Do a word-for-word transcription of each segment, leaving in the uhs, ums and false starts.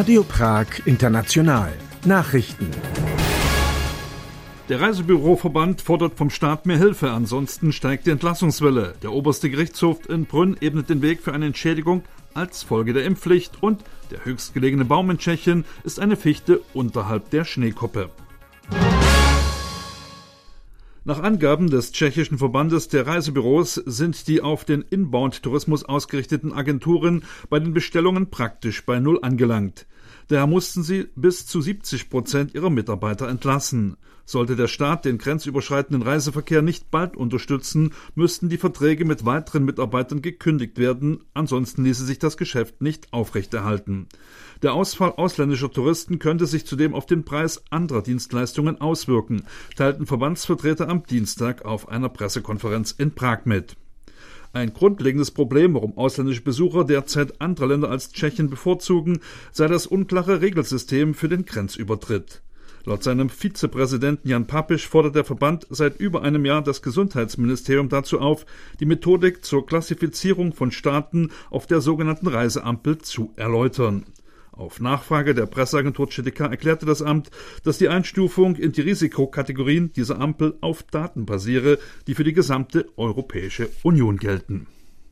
Radio Prag International Nachrichten. Der Reisebüroverband fordert vom Staat mehr Hilfe, ansonsten steigt die Entlassungswelle. Der oberste Gerichtshof in Brünn ebnet den Weg für eine Entschädigung als Folge der Impfpflicht und der höchstgelegene Baum in Tschechien ist eine Fichte unterhalb der Schneekoppe. Nach Angaben des tschechischen Verbandes der Reisebüros sind die auf den Inbound-Tourismus ausgerichteten Agenturen bei den Bestellungen praktisch bei Null angelangt. Daher mussten sie bis zu siebzig Prozent ihrer Mitarbeiter entlassen. Sollte der Staat den grenzüberschreitenden Reiseverkehr nicht bald unterstützen, müssten die Verträge mit weiteren Mitarbeitern gekündigt werden, ansonsten ließe sich das Geschäft nicht aufrechterhalten. Der Ausfall ausländischer Touristen könnte sich zudem auf den Preis anderer Dienstleistungen auswirken, teilten Verbandsvertreter am Dienstag auf einer Pressekonferenz in Prag mit. Ein grundlegendes Problem, warum ausländische Besucher derzeit andere Länder als Tschechien bevorzugen, sei das unklare Regelsystem für den Grenzübertritt. Laut seinem Vizepräsidenten Jan Papisch fordert der Verband seit über einem Jahr das Gesundheitsministerium dazu auf, die Methodik zur Klassifizierung von Staaten auf der sogenannten Reiseampel zu erläutern. Auf Nachfrage der Presseagentur C T K erklärte das Amt, dass die Einstufung in die Risikokategorien dieser Ampel auf Daten basiere, die für die gesamte Europäische Union gelten.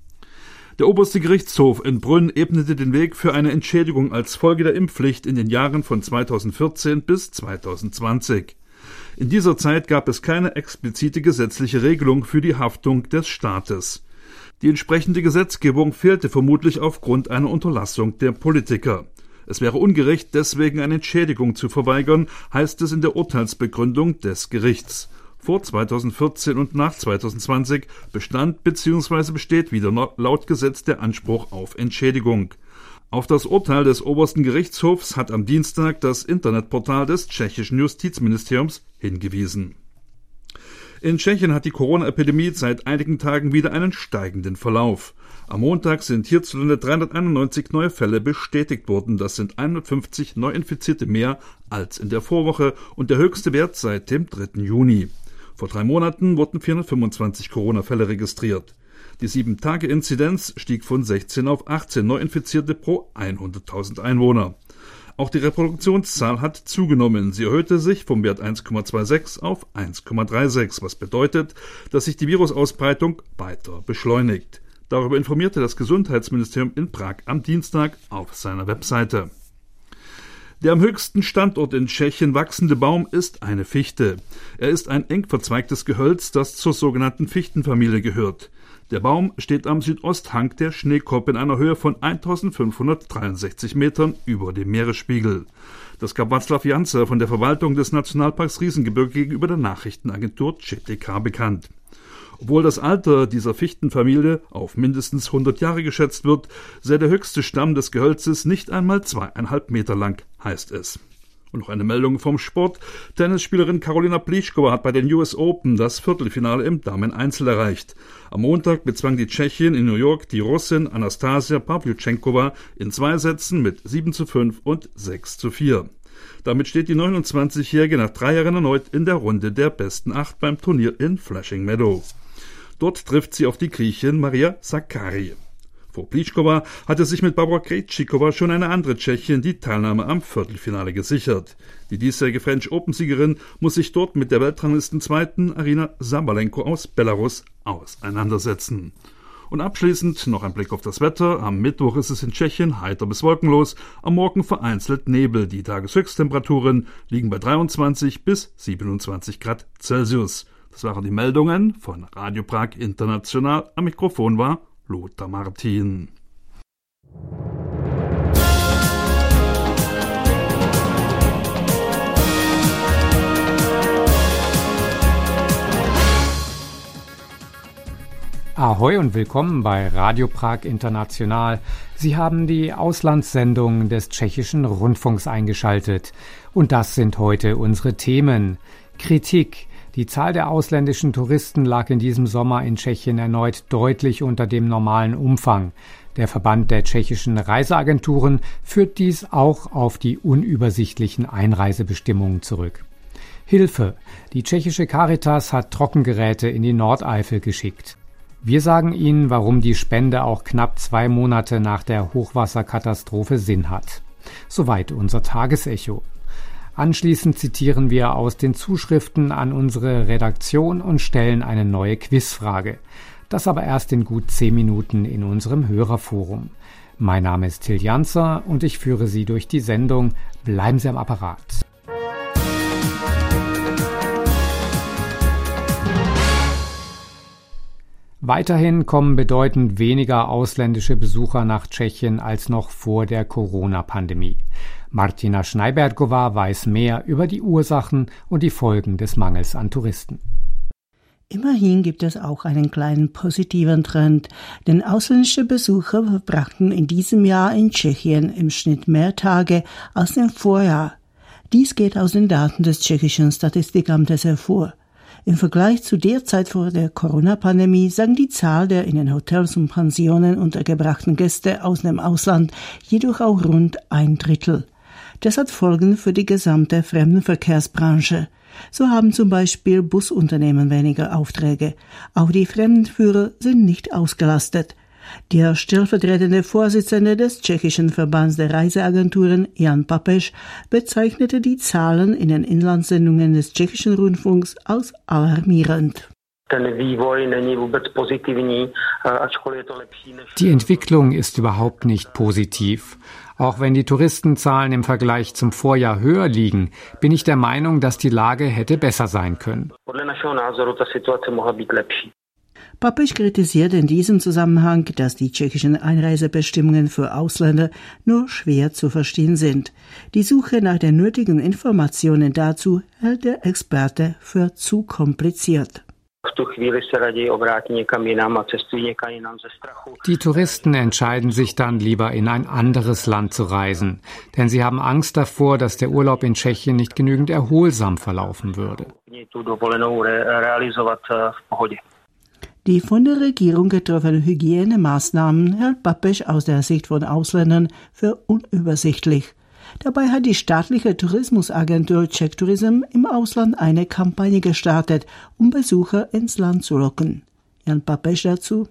Der oberste Gerichtshof in Brünn ebnete den Weg für eine Entschädigung als Folge der Impfpflicht in den Jahren von zweitausendvierzehn bis zweitausendzwanzig. In dieser Zeit gab es keine explizite gesetzliche Regelung für die Haftung des Staates. Die entsprechende Gesetzgebung fehlte vermutlich aufgrund einer Unterlassung der Politiker. Es wäre ungerecht, deswegen eine Entschädigung zu verweigern, heißt es in der Urteilsbegründung des Gerichts. Vor zweitausendvierzehn und nach zweitausendzwanzig bestand bzw. besteht wieder laut Gesetz der Anspruch auf Entschädigung. Auf das Urteil des obersten Gerichtshofs hat am Dienstag das Internetportal des tschechischen Justizministeriums hingewiesen. In Tschechien hat die Corona-Epidemie seit einigen Tagen wieder einen steigenden Verlauf. Am Montag sind hierzulande dreihunderteinundneunzig neue Fälle bestätigt worden. Das sind hundertfünfzig Neuinfizierte mehr als in der Vorwoche und der höchste Wert seit dem dritten Juni. Vor drei Monaten wurden vierhundertfünfundzwanzig Corona-Fälle registriert. Die sieben Tage Inzidenz stieg von sechzehn auf achtzehn Neuinfizierte pro hunderttausend Einwohner. Auch die Reproduktionszahl hat zugenommen. Sie erhöhte sich vom Wert eins Komma sechsundzwanzig auf eins Komma sechsunddreißig, was bedeutet, dass sich die Virusausbreitung weiter beschleunigt. Darüber informierte das Gesundheitsministerium in Prag am Dienstag auf seiner Webseite. Der am höchsten Standort in Tschechien wachsende Baum ist eine Fichte. Er ist ein eng verzweigtes Gehölz, das zur sogenannten Fichtenfamilie gehört. Der Baum steht am Südosthang der Schneekoppe in einer Höhe von eintausendfünfhundertdreiundsechzig Metern über dem Meeresspiegel. Das gab Václav Janse von der Verwaltung des Nationalparks Riesengebirge gegenüber der Nachrichtenagentur C T K bekannt. Obwohl das Alter dieser Fichtenfamilie auf mindestens hundert Jahre geschätzt wird, sei der höchste Stamm des Gehölzes nicht einmal zweieinhalb Meter lang, heißt es. Und noch eine Meldung vom Sport. Tennisspielerin Karolina Plišková hat bei den U S Open das Viertelfinale im Dameneinzel erreicht. Am Montag bezwang die Tschechin in New York die Russin Anastasia Pawljuschenková in zwei Sätzen mit sieben zu fünf und sechs zu vier. Damit steht die neunundzwanzigjährige nach drei Jahren erneut in der Runde der besten acht beim Turnier in Flushing Meadow. Dort trifft sie auf die Griechin Maria Sakkari. Vor Plišková hatte sich mit Barbora Krejcikova schon eine andere Tschechin die Teilnahme am Viertelfinale gesichert. Die diesjährige French Open-Siegerin muss sich dort mit der Weltranglistenzweiten Aryna Sabalenko aus Belarus auseinandersetzen. Und abschließend noch ein Blick auf das Wetter. Am Mittwoch ist es in Tschechien heiter bis wolkenlos, am Morgen vereinzelt Nebel. Die Tageshöchsttemperaturen liegen bei dreiundzwanzig bis siebenundzwanzig Grad Celsius. Das waren die Meldungen von Radio Prag International. Am Mikrofon war Lothar Martin. Ahoi und willkommen bei Radio Prag International. Sie haben die Auslandssendung des tschechischen Rundfunks eingeschaltet. Und das sind heute unsere Themen. Kritik. Die Zahl der ausländischen Touristen lag in diesem Sommer in Tschechien erneut deutlich unter dem normalen Umfang. Der Verband der tschechischen Reiseagenturen führt dies auch auf die unübersichtlichen Einreisebestimmungen zurück. Hilfe. Die tschechische Caritas hat Trockengeräte in die Nordeifel geschickt. Wir sagen Ihnen, warum die Spende auch knapp zwei Monate nach der Hochwasserkatastrophe Sinn hat. Soweit unser Tagesecho. Anschließend zitieren wir aus den Zuschriften an unsere Redaktion und stellen eine neue Quizfrage. Das aber erst in gut zehn Minuten in unserem Hörerforum. Mein Name ist Till Janzer und ich führe Sie durch die Sendung. Bleiben Sie am Apparat. Weiterhin kommen bedeutend weniger ausländische Besucher nach Tschechien als noch vor der Corona-Pandemie. Martina Schneibergová weiß mehr über die Ursachen und die Folgen des Mangels an Touristen. Immerhin gibt es auch einen kleinen positiven Trend, denn ausländische Besucher verbrachten in diesem Jahr in Tschechien im Schnitt mehr Tage als im Vorjahr. Dies geht aus den Daten des tschechischen Statistikamtes hervor. Im Vergleich zu der Zeit vor der Corona-Pandemie sank die Zahl der in den Hotels und Pensionen untergebrachten Gäste aus dem Ausland jedoch auch rund ein Drittel. Das hat Folgen für die gesamte Fremdenverkehrsbranche. So haben zum Beispiel Busunternehmen weniger Aufträge. Auch die Fremdenführer sind nicht ausgelastet. Der stellvertretende Vorsitzende des tschechischen Verbands der Reiseagenturen, Jan Papež, bezeichnete die Zahlen in den Inlandssendungen des tschechischen Rundfunks als alarmierend. Die Entwicklung ist überhaupt nicht positiv. Auch wenn die Touristenzahlen im Vergleich zum Vorjahr höher liegen, bin ich der Meinung, dass die Lage hätte besser sein können. Papež kritisiert in diesem Zusammenhang, dass die tschechischen Einreisebestimmungen für Ausländer nur schwer zu verstehen sind. Die Suche nach den nötigen Informationen dazu hält der Experte für zu kompliziert. Die Touristen entscheiden sich dann lieber in ein anderes Land zu reisen, denn sie haben Angst davor, dass der Urlaub in Tschechien nicht genügend erholsam verlaufen würde. Die von der Regierung getroffenen Hygienemaßnahmen hält Papež aus der Sicht von Ausländern für unübersichtlich. Dabei hat die staatliche Tourismusagentur Czech Tourism im Ausland eine Kampagne gestartet, um Besucher ins Land zu locken. Jan Papež dazu.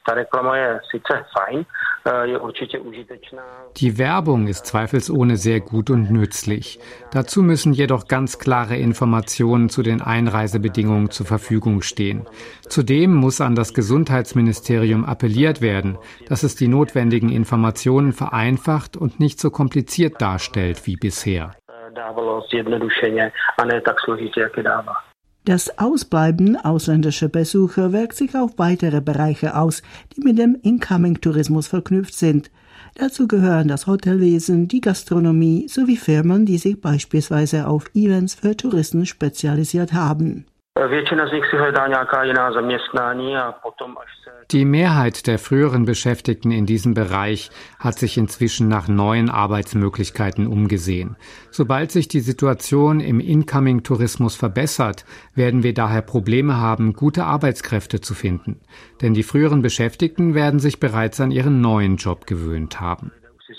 Die Werbung ist zweifelsohne sehr gut und nützlich. Dazu müssen jedoch ganz klare Informationen zu den Einreisebedingungen zur Verfügung stehen. Zudem muss an das Gesundheitsministerium appelliert werden, dass es die notwendigen Informationen vereinfacht und nicht so kompliziert darstellt wie bisher. Das Ausbleiben ausländischer Besucher wirkt sich auf weitere Bereiche aus, die mit dem Incoming-Tourismus verknüpft sind. Dazu gehören das Hotelwesen, die Gastronomie sowie Firmen, die sich beispielsweise auf Events für Touristen spezialisiert haben. Die Mehrheit der früheren Beschäftigten in diesem Bereich hat sich inzwischen nach neuen Arbeitsmöglichkeiten umgesehen. Sobald sich die Situation im Incoming-Tourismus verbessert, werden wir daher Probleme haben, gute Arbeitskräfte zu finden. Denn die früheren Beschäftigten werden sich bereits an ihren neuen Job gewöhnt haben.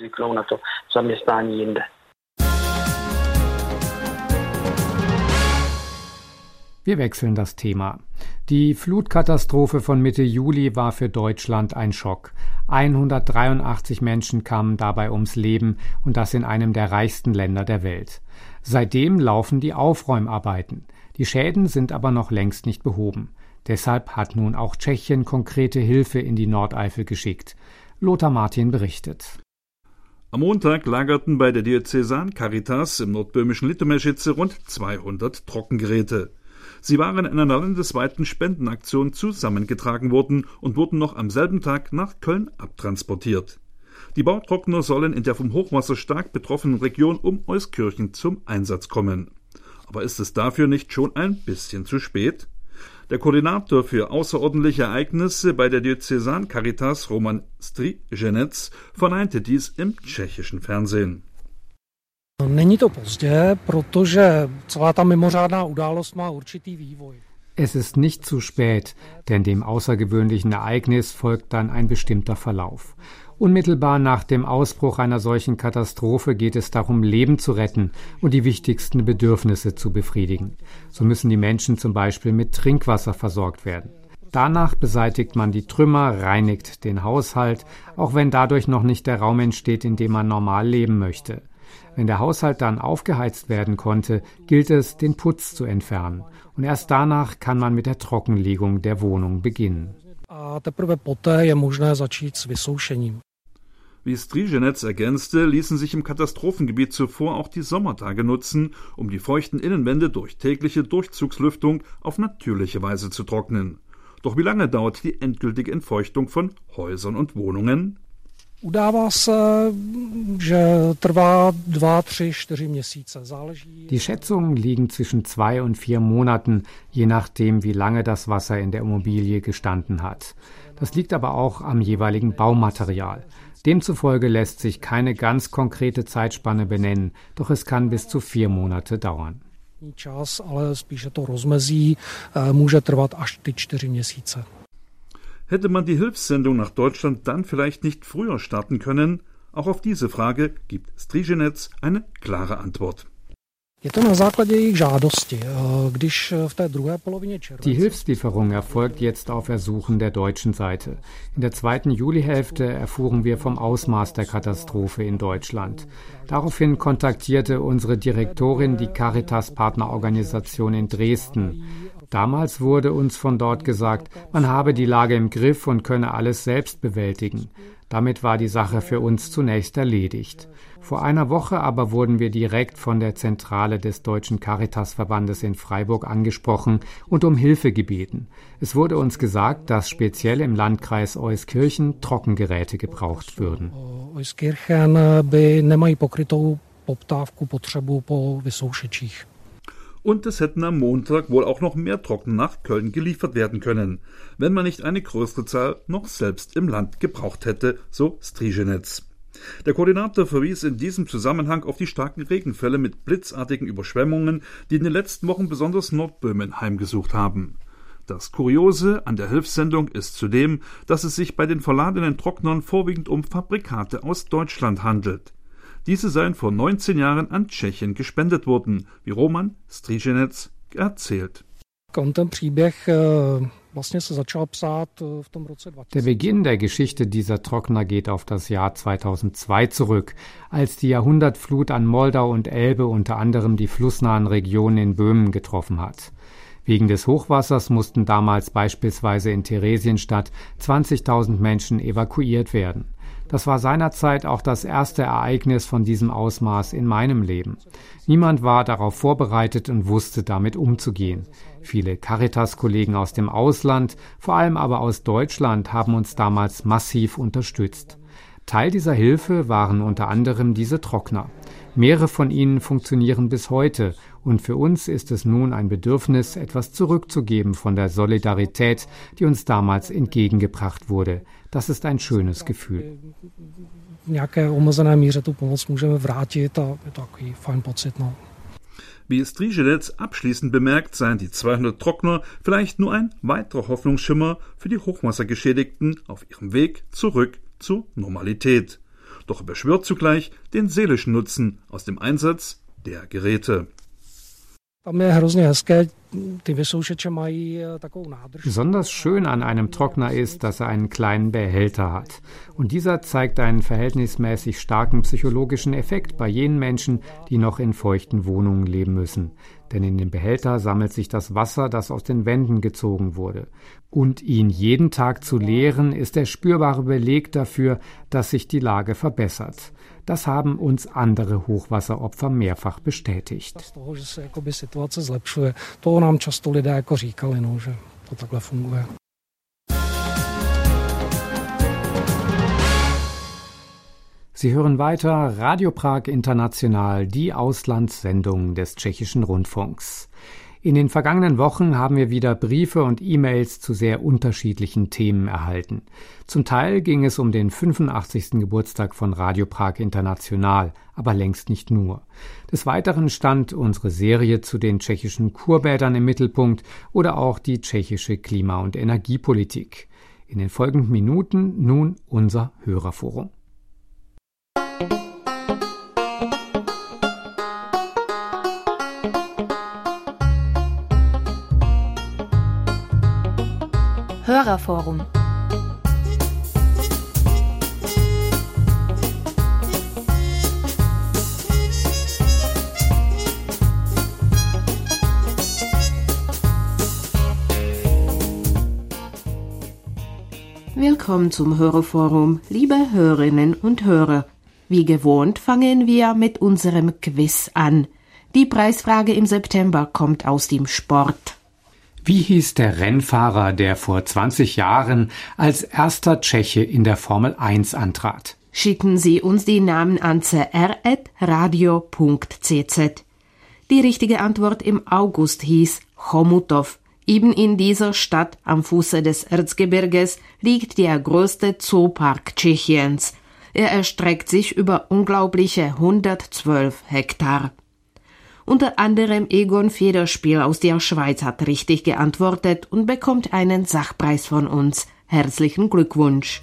Wir wechseln das Thema. Die Flutkatastrophe von Mitte Juli war für Deutschland ein Schock. hundertdreiundachtzig Menschen kamen dabei ums Leben und das in einem der reichsten Länder der Welt. Seitdem laufen die Aufräumarbeiten. Die Schäden sind aber noch längst nicht behoben. Deshalb hat nun auch Tschechien konkrete Hilfe in die Nordeifel geschickt. Lothar Martin berichtet. Am Montag lagerten bei der Diözesan Caritas im nordböhmischen Litoměřice rund zweihundert Trockengeräte. Sie waren in einer landesweiten Spendenaktion zusammengetragen worden und wurden noch am selben Tag nach Köln abtransportiert. Die Bautrockner sollen in der vom Hochwasser stark betroffenen Region um Euskirchen zum Einsatz kommen. Aber ist es dafür nicht schon ein bisschen zu spät? Der Koordinator für außerordentliche Ereignisse bei der Diözesan Caritas, Roman Stříženec, verneinte dies im tschechischen Fernsehen. Není to pozdě, protože celá ta mimořádná událost má určitý vývoj. Es ist nicht zu spät, denn dem außergewöhnlichen Ereignis folgt dann ein bestimmter Verlauf. Unmittelbar nach dem Ausbruch einer solchen Katastrophe geht es darum, Leben zu retten und die wichtigsten Bedürfnisse zu befriedigen. So müssen die Menschen zum Beispiel mit Trinkwasser versorgt werden. Danach beseitigt man die Trümmer, reinigt den Haushalt, auch wenn dadurch noch nicht der Raum entsteht, in dem man normal leben möchte. Wenn der Haushalt dann aufgeheizt werden konnte, gilt es, den Putz zu entfernen. Und erst danach kann man mit der Trockenlegung der Wohnung beginnen. A teprve poté je možné začít s vysoušením. Wie Stříženec ergänzte, ließen sich im Katastrophengebiet zuvor auch die Sommertage nutzen, um die feuchten Innenwände durch tägliche Durchzugslüftung auf natürliche Weise zu trocknen. Doch wie lange dauert die endgültige Entfeuchtung von Häusern und Wohnungen? Udává se, že trvá dva, tři, čtyři měsíce. Záleží. Die Schätzungen liegen zwischen zwei und vier Monaten, je nachdem, wie lange das Wasser in der Immobilie gestanden hat. Das liegt aber auch am jeweiligen Baumaterial. Demzufolge lässt sich keine ganz konkrete Zeitspanne benennen, doch es kann bis zu vier Monate dauern. Čas, ale spíše to rozmezí může trvat až ty čtyři měsíce. Hätte man die Hilfssendung nach Deutschland dann vielleicht nicht früher starten können? Auch auf diese Frage gibt Stříženec eine klare Antwort. Je to na základě jejich žádosti, když v té druhé polovině července. Die Hilfslieferung erfolgt jetzt auf Ersuchen der deutschen Seite. In der zweiten Julihälfte erfuhren wir vom Ausmaß der Katastrophe in Deutschland. Daraufhin kontaktierte unsere Direktorin die Caritas-Partnerorganisation in Dresden. Damals wurde uns von dort gesagt, man habe die Lage im Griff und könne alles selbst bewältigen. Damit war die Sache für uns zunächst erledigt. Vor einer Woche aber wurden wir direkt von der Zentrale des Deutschen Caritasverbandes in Freiburg angesprochen und um Hilfe gebeten. Es wurde uns gesagt, dass speziell im Landkreis Euskirchen Trockengeräte gebraucht würden. Euskirchen by nemají pokrytou poptávku, potřebu po vysoušečích. Und es hätten am Montag wohl auch noch mehr Trockner nach Köln geliefert werden können, wenn man nicht eine größere Zahl noch selbst im Land gebraucht hätte, so Stříženec. Der Koordinator verwies in diesem Zusammenhang auf die starken Regenfälle mit blitzartigen Überschwemmungen, die in den letzten Wochen besonders Nordböhmen heimgesucht haben. Das Kuriose an der Hilfssendung ist zudem, dass es sich bei den verladenen Trocknern vorwiegend um Fabrikate aus Deutschland handelt. Diese seien vor neunzehn Jahren an Tschechien gespendet worden, wie Roman Stříženec erzählt. Der Beginn der Geschichte dieser Trockner geht auf das Jahr zweitausendzwei zurück, als die Jahrhundertflut an Moldau und Elbe unter anderem die flussnahen Regionen in Böhmen getroffen hat. Wegen des Hochwassers mussten damals beispielsweise in Theresienstadt zwanzigtausend Menschen evakuiert werden. Das war seinerzeit auch das erste Ereignis von diesem Ausmaß in meinem Leben. Niemand war darauf vorbereitet und wusste damit umzugehen. Viele Caritas-Kollegen aus dem Ausland, vor allem aber aus Deutschland, haben uns damals massiv unterstützt. Teil dieser Hilfe waren unter anderem diese Trockner. Mehrere von ihnen funktionieren bis heute und für uns ist es nun ein Bedürfnis, etwas zurückzugeben von der Solidarität, die uns damals entgegengebracht wurde. Das ist ein schönes Gefühl. Wie Stříženec abschließend bemerkt, seien die zweihundert Trockner vielleicht nur ein weiterer Hoffnungsschimmer für die Hochwassergeschädigten auf ihrem Weg zurück zur Normalität. Doch er beschwört zugleich den seelischen Nutzen aus dem Einsatz der Geräte. Besonders schön an einem Trockner ist, dass er einen kleinen Behälter hat. Und dieser zeigt einen verhältnismäßig starken psychologischen Effekt bei jenen Menschen, die noch in feuchten Wohnungen leben müssen. Denn in dem Behälter sammelt sich das Wasser, das aus den Wänden gezogen wurde. Und ihn jeden Tag zu leeren, ist der spürbare Beleg dafür, dass sich die Lage verbessert. Das haben uns andere Hochwasseropfer mehrfach bestätigt. Sie hören weiter Radio Prag International, die Auslandssendung des Tschechischen Rundfunks. In den vergangenen Wochen haben wir wieder Briefe und E-Mails zu sehr unterschiedlichen Themen erhalten. Zum Teil ging es um den fünfundachtzigsten Geburtstag von Radio Prag International, aber längst nicht nur. Des Weiteren stand unsere Serie zu den tschechischen Kurbädern im Mittelpunkt oder auch die tschechische Klima- und Energiepolitik. In den folgenden Minuten nun unser Hörerforum. Hörerforum. Willkommen zum Hörerforum, liebe Hörerinnen und Hörer. Wie gewohnt fangen wir mit unserem Quiz an. Die Preisfrage im September kommt aus dem Sport. Wie hieß der Rennfahrer, der vor zwanzig Jahren als erster Tscheche in der Formel eins antrat? Schicken Sie uns die Namen an c r at radio punkt c z. Die richtige Antwort im August hieß Chomutov. Eben in dieser Stadt am Fuße des Erzgebirges liegt der größte Zoopark Tschechiens. Er erstreckt sich über unglaubliche hundertzwölf Hektar. Unter anderem Egon Federspiel aus der Schweiz hat richtig geantwortet und bekommt einen Sachpreis von uns. Herzlichen Glückwunsch!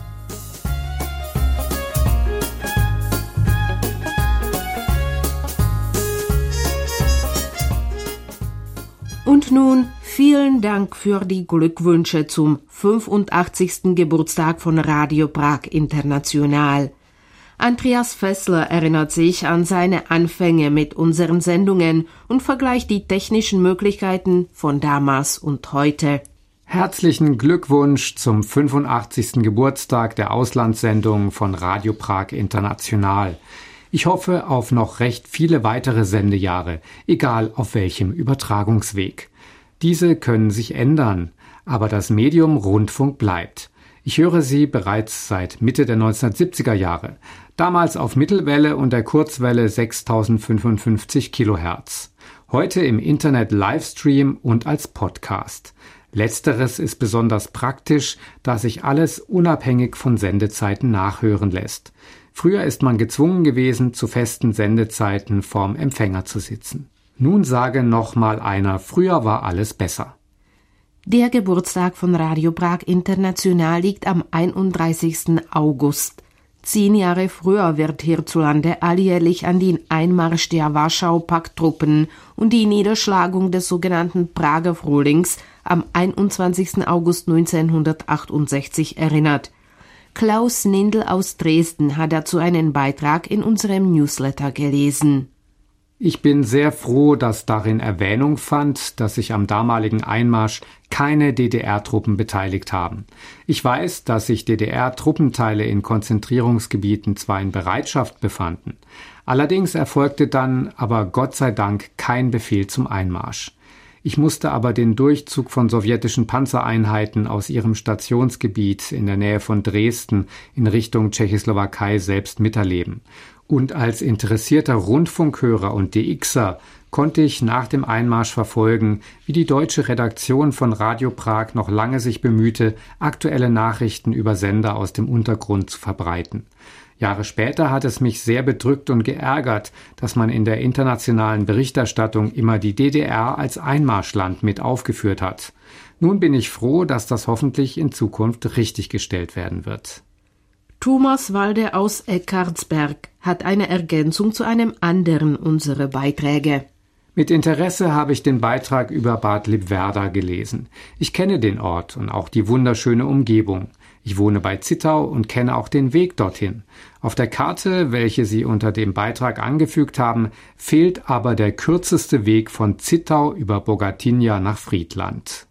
Und nun vielen Dank für die Glückwünsche zum fünfundachtzigsten Geburtstag von Radio Prag International. Andreas Fessler erinnert sich an seine Anfänge mit unseren Sendungen und vergleicht die technischen Möglichkeiten von damals und heute. Herzlichen Glückwunsch zum fünfundachtzigsten Geburtstag der Auslandssendung von Radio Prag International. Ich hoffe auf noch recht viele weitere Sendejahre, egal auf welchem Übertragungsweg. Diese können sich ändern, aber das Medium Rundfunk bleibt. Ich höre Sie bereits seit Mitte der neunzehnhundertsiebziger Jahre, damals auf Mittelwelle und der Kurzwelle sechstausendfünfundfünfzig Kilohertz. Heute im Internet Livestream und als Podcast. Letzteres ist besonders praktisch, da sich alles unabhängig von Sendezeiten nachhören lässt. Früher ist man gezwungen gewesen, zu festen Sendezeiten vorm Empfänger zu sitzen. Nun sage noch mal einer, früher war alles besser. Der Geburtstag von Radio Prag International liegt am einunddreißigsten August. Zehn Jahre früher wird hierzulande alljährlich an den Einmarsch der Warschau-Pakt-Truppen und die Niederschlagung des sogenannten Prager Frühlings am einundzwanzigsten August neunzehnhundertachtundsechzig erinnert. Klaus Nindl aus Dresden hat dazu einen Beitrag in unserem Newsletter gelesen. Ich bin sehr froh, dass darin Erwähnung fand, dass sich am damaligen Einmarsch keine D D R-Truppen beteiligt haben. Ich weiß, dass sich D D R-Truppenteile in Konzentrierungsgebieten zwar in Bereitschaft befanden, allerdings erfolgte dann aber Gott sei Dank kein Befehl zum Einmarsch. Ich musste aber den Durchzug von sowjetischen Panzereinheiten aus ihrem Stationsgebiet in der Nähe von Dresden in Richtung Tschechoslowakei selbst miterleben. Und als interessierter Rundfunkhörer und D Xer konnte ich nach dem Einmarsch verfolgen, wie die deutsche Redaktion von Radio Prag noch lange sich bemühte, aktuelle Nachrichten über Sender aus dem Untergrund zu verbreiten. Jahre später hat es mich sehr bedrückt und geärgert, dass man in der internationalen Berichterstattung immer die D D R als Einmarschland mit aufgeführt hat. Nun bin ich froh, dass das hoffentlich in Zukunft richtiggestellt werden wird. Thomas Walde aus Eckartsberg hat eine Ergänzung zu einem anderen unserer Beiträge. Mit Interesse habe ich den Beitrag über Bad Lippwerda gelesen. Ich kenne den Ort und auch die wunderschöne Umgebung. Ich wohne bei Zittau und kenne auch den Weg dorthin. Auf der Karte, welche Sie unter dem Beitrag angefügt haben, fehlt aber der kürzeste Weg von Zittau über Bogatynia nach Friedland.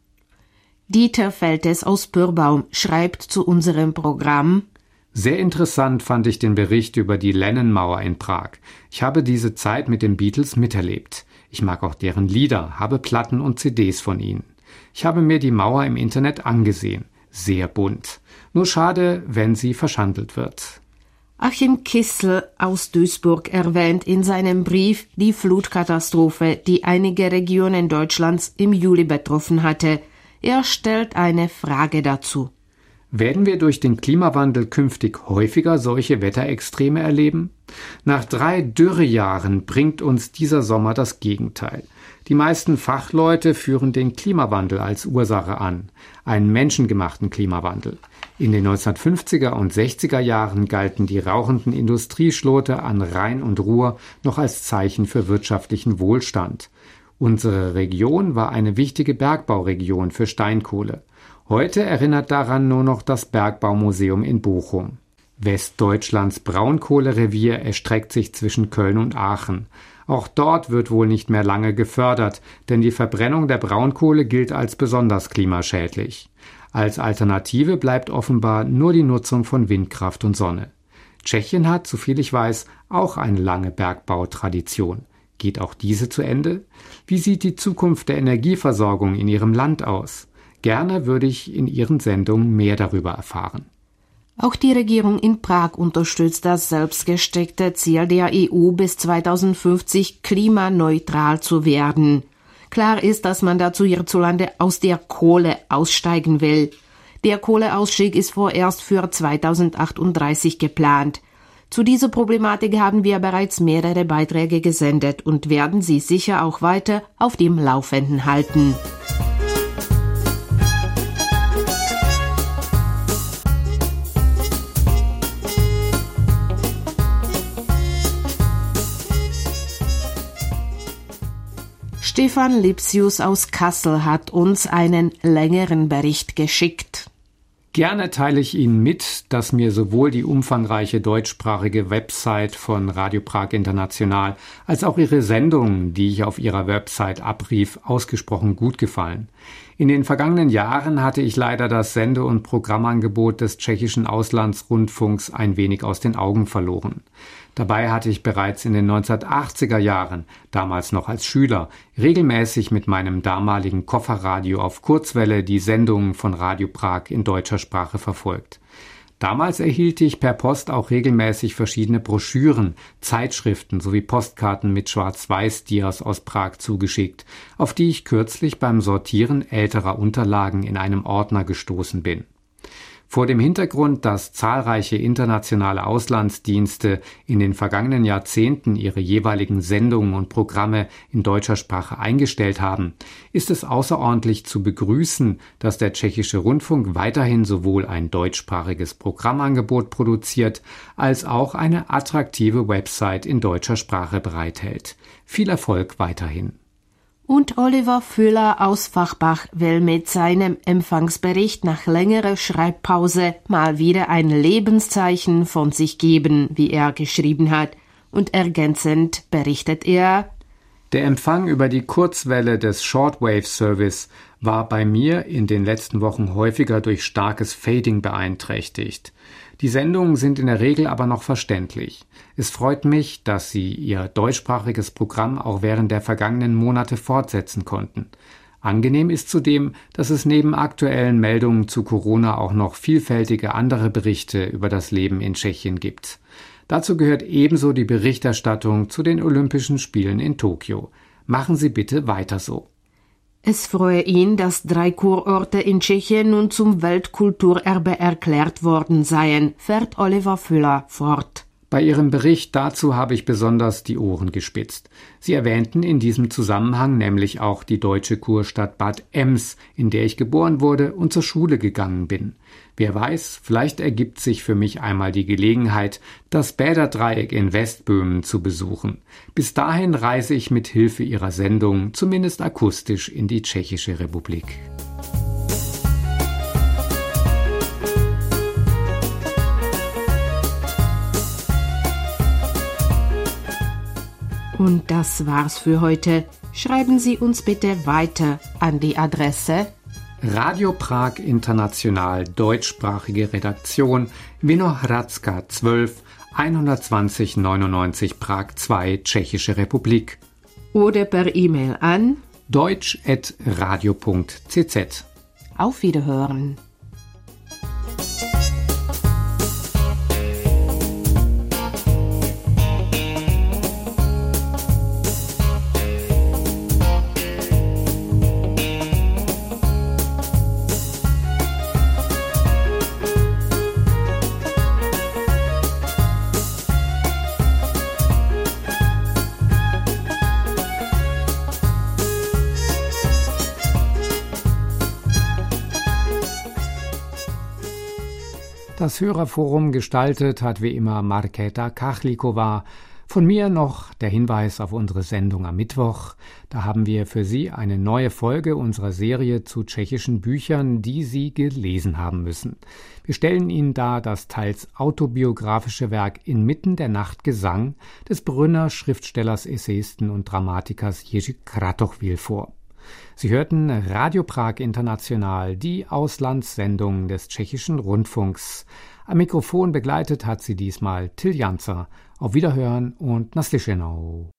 Dieter Feltes aus Pürbaum schreibt zu unserem Programm: Sehr interessant fand ich den Bericht über die Lennon-Mauer in Prag. Ich habe diese Zeit mit den Beatles miterlebt. Ich mag auch deren Lieder, habe Platten und C Ds von ihnen. Ich habe mir die Mauer im Internet angesehen. Sehr bunt. Nur schade, wenn sie verschandelt wird. Achim Kissel aus Duisburg erwähnt in seinem Brief die Flutkatastrophe, die einige Regionen Deutschlands im Juli betroffen hatte. Er stellt eine Frage dazu. Werden wir durch den Klimawandel künftig häufiger solche Wetterextreme erleben? Nach drei Dürrejahren bringt uns dieser Sommer das Gegenteil. Die meisten Fachleute führen den Klimawandel als Ursache an, einen menschengemachten Klimawandel. In den neunzehnhundertfünfziger und sechziger Jahren galten die rauchenden Industrieschlote an Rhein und Ruhr noch als Zeichen für wirtschaftlichen Wohlstand. Unsere Region war eine wichtige Bergbauregion für Steinkohle. Heute erinnert daran nur noch das Bergbaumuseum in Bochum. Westdeutschlands Braunkohlerevier erstreckt sich zwischen Köln und Aachen. Auch dort wird wohl nicht mehr lange gefördert, denn die Verbrennung der Braunkohle gilt als besonders klimaschädlich. Als Alternative bleibt offenbar nur die Nutzung von Windkraft und Sonne. Tschechien hat, soviel ich weiß, auch eine lange Bergbautradition. Geht auch diese zu Ende? Wie sieht die Zukunft der Energieversorgung in Ihrem Land aus? Gerne würde ich in Ihren Sendungen mehr darüber erfahren. Auch die Regierung in Prag unterstützt das selbstgesteckte Ziel der E U, bis zweitausendfünfzig klimaneutral zu werden. Klar ist, dass man dazu hierzulande aus der Kohle aussteigen will. Der Kohleausstieg ist vorerst für zweitausendachtunddreißig geplant. Zu dieser Problematik haben wir bereits mehrere Beiträge gesendet und werden Sie sicher auch weiter auf dem Laufenden halten. Stefan Lipsius aus Kassel hat uns einen längeren Bericht geschickt. Gerne teile ich Ihnen mit, dass mir sowohl die umfangreiche deutschsprachige Website von Radio Prag International als auch Ihre Sendungen, die ich auf Ihrer Website abrief, ausgesprochen gut gefallen. In den vergangenen Jahren hatte ich leider das Sende- und Programmangebot des tschechischen Auslandsrundfunks ein wenig aus den Augen verloren. Dabei hatte ich bereits in den neunzehnhundertachtziger Jahren, damals noch als Schüler, regelmäßig mit meinem damaligen Kofferradio auf Kurzwelle die Sendungen von Radio Prag in deutscher Sprache verfolgt. Damals erhielt ich per Post auch regelmäßig verschiedene Broschüren, Zeitschriften sowie Postkarten mit Schwarz-Weiß-Dias aus Prag zugeschickt, auf die ich kürzlich beim Sortieren älterer Unterlagen in einem Ordner gestoßen bin. Vor dem Hintergrund, dass zahlreiche internationale Auslandsdienste in den vergangenen Jahrzehnten ihre jeweiligen Sendungen und Programme in deutscher Sprache eingestellt haben, ist es außerordentlich zu begrüßen, dass der tschechische Rundfunk weiterhin sowohl ein deutschsprachiges Programmangebot produziert, als auch eine attraktive Website in deutscher Sprache bereithält. Viel Erfolg weiterhin. Und Oliver Füller aus Fachbach will mit seinem Empfangsbericht nach längerer Schreibpause mal wieder ein Lebenszeichen von sich geben, wie er geschrieben hat. Und ergänzend berichtet er: Der Empfang über die Kurzwelle des Shortwave-Service war bei mir in den letzten Wochen häufiger durch starkes Fading beeinträchtigt. Die Sendungen sind in der Regel aber noch verständlich. Es freut mich, dass Sie Ihr deutschsprachiges Programm auch während der vergangenen Monate fortsetzen konnten. Angenehm ist zudem, dass es neben aktuellen Meldungen zu Corona auch noch vielfältige andere Berichte über das Leben in Tschechien gibt. Dazu gehört ebenso die Berichterstattung zu den Olympischen Spielen in Tokio. Machen Sie bitte weiter so. Es freue ihn, dass drei Kurorte in Tschechien nun zum Weltkulturerbe erklärt worden seien, fährt Oliver Füller fort. Bei Ihrem Bericht dazu habe ich besonders die Ohren gespitzt. Sie erwähnten in diesem Zusammenhang nämlich auch die deutsche Kurstadt Bad Ems, in der ich geboren wurde und zur Schule gegangen bin. Wer weiß, vielleicht ergibt sich für mich einmal die Gelegenheit, das Bäderdreieck in Westböhmen zu besuchen. Bis dahin reise ich mit Hilfe Ihrer Sendung zumindest akustisch in die Tschechische Republik. Und das war's für heute. Schreiben Sie uns bitte weiter an die Adresse Radio Prag International, deutschsprachige Redaktion, Vinohradska zwölf, hundertzwanzig neunundneunzig Prag zwei, Tschechische Republik. Oder per E-Mail an deutsch at radio punkt c z. Auf Wiederhören. Das Hörerforum gestaltet hat wie immer Markéta Kachlikova. Von mir noch der Hinweis auf unsere Sendung am Mittwoch. Da haben wir für Sie eine neue Folge unserer Serie zu tschechischen Büchern, die Sie gelesen haben müssen. Wir stellen Ihnen da das teils autobiografische Werk Inmitten der Nacht Gesang des Brünner Schriftstellers, Essayisten und Dramatikers Jerzy Kratochwil vor. Sie hörten Radio Prag International, die Auslandssendung des tschechischen Rundfunks. Am Mikrofon begleitet hat sie diesmal Till Janzer. Auf Wiederhören und naslyšenou.